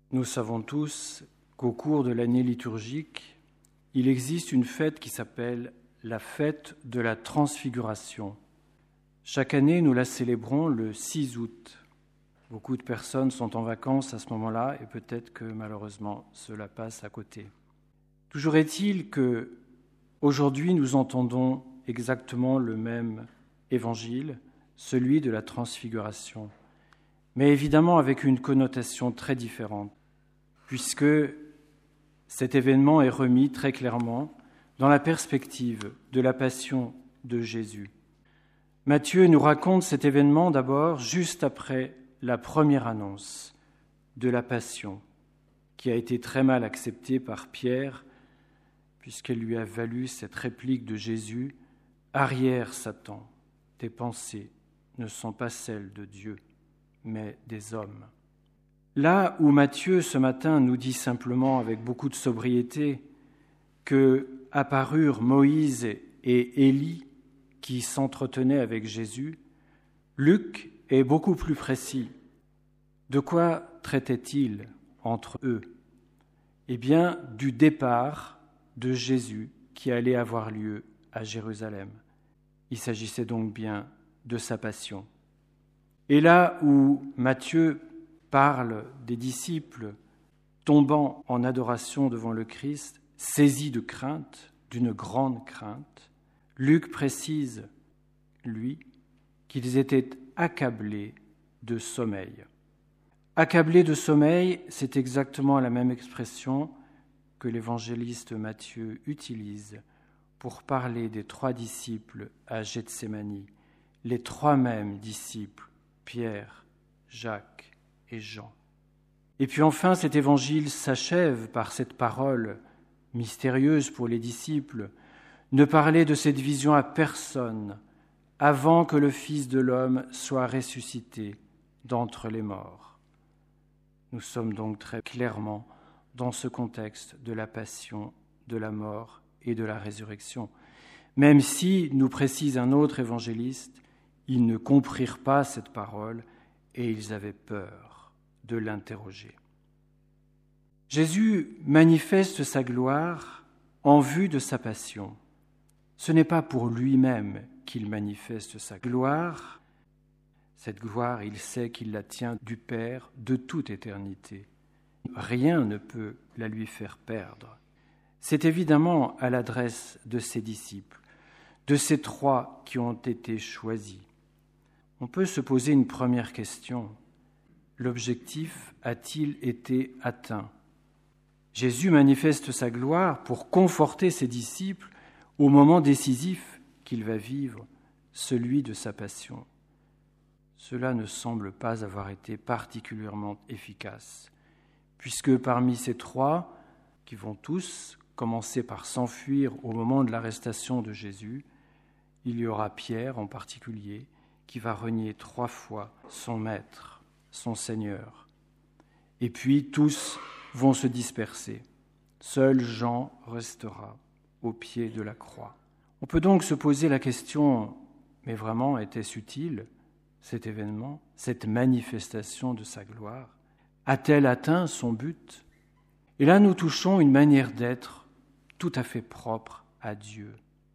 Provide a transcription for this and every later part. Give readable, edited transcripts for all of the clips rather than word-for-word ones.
Nous savons tous qu'au cours de l'année liturgique, il existe une fête qui s'appelle la fête de la Transfiguration. Chaque année, nous la célébrons le 6 août. Beaucoup de personnes sont en vacances à ce moment-là et peut-être que malheureusement cela passe à côté. Toujours est-il que aujourd'hui nous entendons exactement le même évangile, celui de la Transfiguration, mais évidemment avec une connotation très différente, puisque cet événement est remis très clairement dans la perspective de la passion de Jésus. Matthieu nous raconte cet événement d'abord juste après la première annonce de la passion, qui a été très mal acceptée par Pierre, puisqu'elle lui a valu cette réplique de Jésus « Arrière, Satan, tes pensées ne sont pas celles de Dieu, mais des hommes. » Là où Matthieu, ce matin, nous dit simplement avec beaucoup de sobriété que apparurent Moïse et Élie qui s'entretenaient avec Jésus, Luc est beaucoup plus précis. De quoi traitait-il entre eux ? Eh bien, du départ de Jésus qui allait avoir lieu à Jérusalem. Il s'agissait donc bien de sa passion. Et là où Matthieu parle des disciples tombant en adoration devant le Christ, saisis de crainte, d'une grande crainte, Luc précise, lui, qu'ils étaient accablés de sommeil. Accablés de sommeil, c'est exactement la même expression que l'évangéliste Matthieu utilise pour parler des 3 disciples à Gethsémani, les 3 mêmes disciples, Pierre, Jacques et Jean. Et puis enfin, cet évangile s'achève par cette parole mystérieuse pour les disciples, ne parler de cette vision à personne avant que le Fils de l'homme soit ressuscité d'entre les morts. Nous sommes donc très clairement dans ce contexte de la passion, de la mort et de la résurrection. Même si, nous précise un autre évangéliste, ils ne comprirent pas cette parole et ils avaient peur de l'interroger. Jésus manifeste sa gloire en vue de sa passion. Ce n'est pas pour lui-même qu'il manifeste sa gloire. Cette gloire, il sait qu'il la tient du Père de toute éternité. Rien ne peut la lui faire perdre. C'est évidemment à l'adresse de ses disciples, de ces 3 qui ont été choisis. On peut se poser une première question. L'objectif a-t-il été atteint ? Jésus manifeste sa gloire pour conforter ses disciples au moment décisif qu'il va vivre, celui de sa passion. Cela ne semble pas avoir été particulièrement efficace, puisque parmi ces 3, qui vont tous commencer par s'enfuir au moment de l'arrestation de Jésus, il y aura Pierre en particulier, qui va renier 3 fois son maître, son Seigneur. Et puis tous vont se disperser. Seul Jean restera au pied de la croix. On peut donc se poser la question, mais vraiment, était-ce utile cet événement, cette manifestation de sa gloire ? A-t-elle atteint son but ? Et là, nous touchons une manière d'être tout à fait propre à Dieu.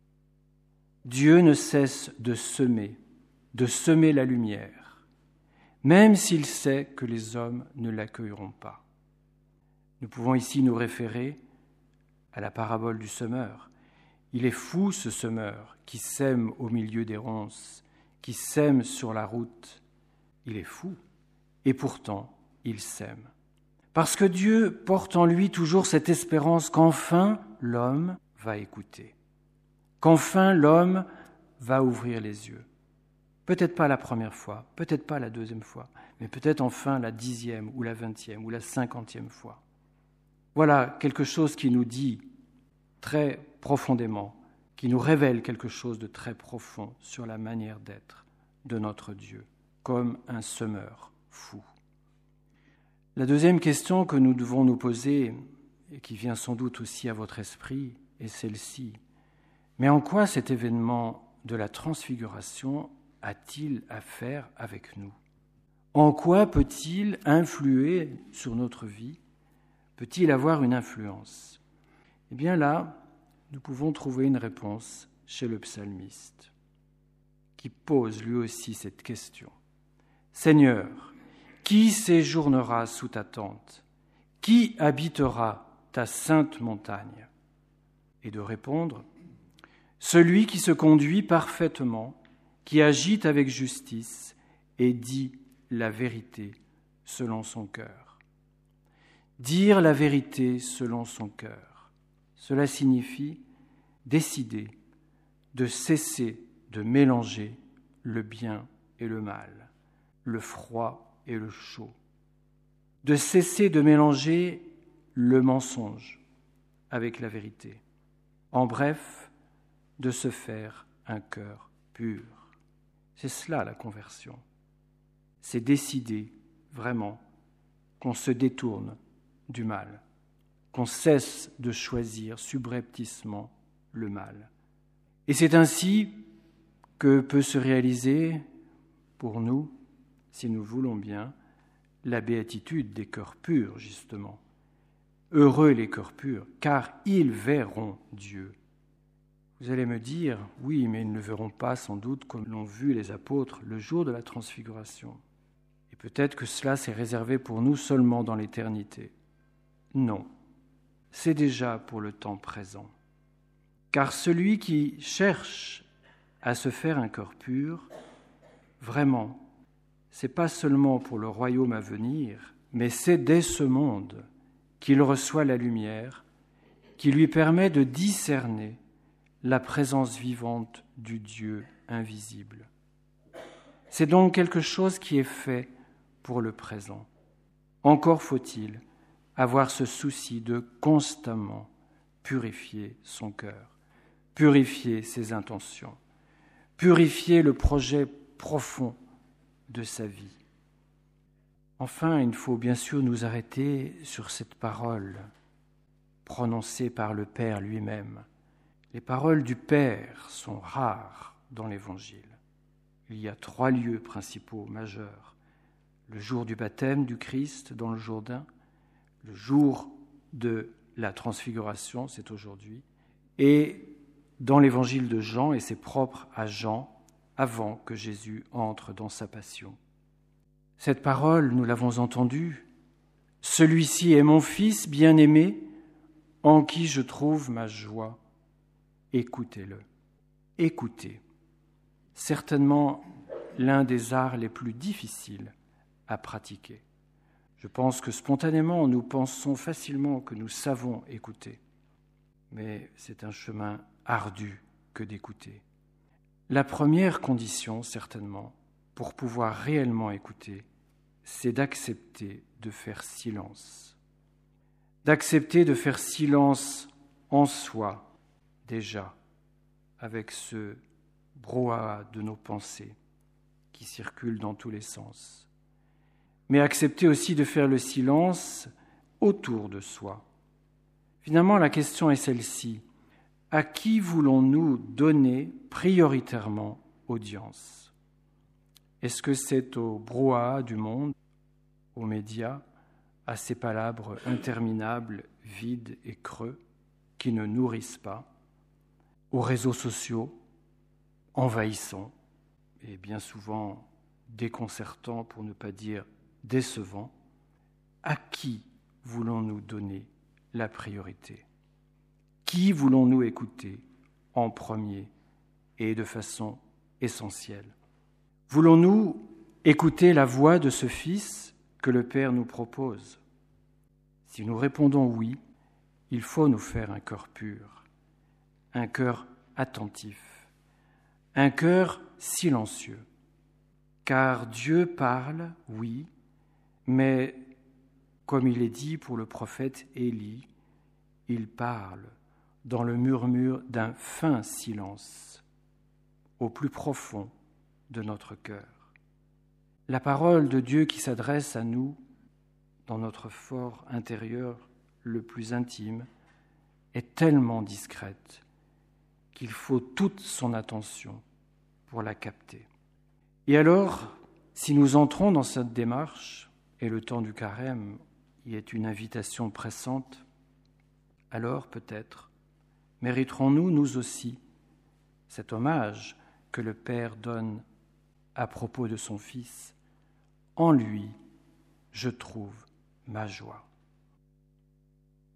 Dieu ne cesse de semer la lumière, même s'il sait que les hommes ne l'accueilleront pas. Nous pouvons ici nous référer à la parabole du semeur. Il est fou ce semeur qui sème au milieu des ronces, qui sème sur la route. Il est fou, et pourtant il sème. Parce que Dieu porte en lui toujours cette espérance qu'enfin l'homme va écouter, qu'enfin l'homme va ouvrir les yeux. Peut-être pas la première fois, peut-être pas la 2e fois, mais peut-être enfin la 10e ou la 20e ou la 50e fois. Voilà quelque chose qui nous dit très profondément, qui nous révèle quelque chose de très profond sur la manière d'être de notre Dieu, comme un semeur fou. La 2e question que nous devons nous poser, et qui vient sans doute aussi à votre esprit, est celle-ci. Mais en quoi cet événement de la Transfiguration a-t-il à faire avec nous ? En quoi peut-il influer sur notre vie? Peut-il avoir une influence? Eh bien là, nous pouvons trouver une réponse chez le psalmiste, qui pose lui aussi cette question. Seigneur, qui séjournera sous ta tente? Qui habitera ta sainte montagne? Et de répondre, celui qui se conduit parfaitement, qui agit avec justice et dit la vérité selon son cœur. Dire la vérité selon son cœur, cela signifie décider de cesser de mélanger le bien et le mal, le froid et le chaud, de cesser de mélanger le mensonge avec la vérité. En bref, de se faire un cœur pur. C'est cela la conversion. C'est décider vraiment qu'on se détourne du mal, qu'on cesse de choisir subrepticement le mal. Et c'est ainsi que peut se réaliser pour nous, si nous voulons bien, la béatitude des cœurs purs, justement. Heureux les cœurs purs, car ils verront Dieu. Vous allez me dire, oui, mais ils ne le verront pas sans doute comme l'ont vu les apôtres le jour de la transfiguration. Et peut-être que cela s'est réservé pour nous seulement dans l'éternité. Non, c'est déjà pour le temps présent. Car celui qui cherche à se faire un cœur pur, vraiment, c'est pas seulement pour le royaume à venir, mais c'est dès ce monde qu'il reçoit la lumière qui lui permet de discerner la présence vivante du Dieu invisible. C'est donc quelque chose qui est fait pour le présent. Encore faut-il avoir ce souci de constamment purifier son cœur, purifier ses intentions, purifier le projet profond de sa vie. Enfin, il faut bien sûr nous arrêter sur cette parole prononcée par le Père lui-même. Les paroles du Père sont rares dans l'Évangile. Il y a 3 lieux principaux majeurs. Le jour du baptême du Christ dans le Jourdain, le jour de la transfiguration, c'est aujourd'hui, et dans l'Évangile de Jean, et c'est propre à Jean, avant que Jésus entre dans sa passion. Cette parole, nous l'avons entendue, « Celui-ci est mon Fils bien-aimé, en qui je trouve ma joie. Écoutez-le. » Écoutez. Certainement l'un des arts les plus difficiles à pratiquer. Je pense que spontanément, nous pensons facilement que nous savons écouter. Mais c'est un chemin ardu que d'écouter. La première condition, certainement, pour pouvoir réellement écouter, c'est d'accepter de faire silence. D'accepter de faire silence en soi, déjà, avec ce brouhaha de nos pensées qui circulent dans tous les sens. Mais accepter aussi de faire le silence autour de soi. Finalement, la question est celle-ci. À qui voulons-nous donner prioritairement audience? Est-ce que c'est au brouhaha du monde, aux médias, à ces palabres interminables, vides et creux, qui ne nourrissent pas, aux réseaux sociaux, envahissants et bien souvent déconcertants, pour ne pas dire décevants? À qui voulons-nous donner la priorité? Qui voulons-nous écouter en premier et de façon essentielle? Voulons-nous écouter la voix de ce Fils que le Père nous propose? Si nous répondons oui, il faut nous faire un cœur pur, un cœur attentif, un cœur silencieux. Car Dieu parle, oui, mais comme il est dit pour le prophète Élie, il parle dans le murmure d'un fin silence, au plus profond de notre cœur. La parole de Dieu qui s'adresse à nous, dans notre fort intérieur le plus intime, est tellement discrète qu'il faut toute son attention pour la capter. Et alors, Si nous entrons dans cette démarche, et le temps du carême y est une invitation pressante, alors peut-être mériterons-nous, nous aussi, cet hommage que le Père donne à propos de son Fils. En lui, je trouve ma joie.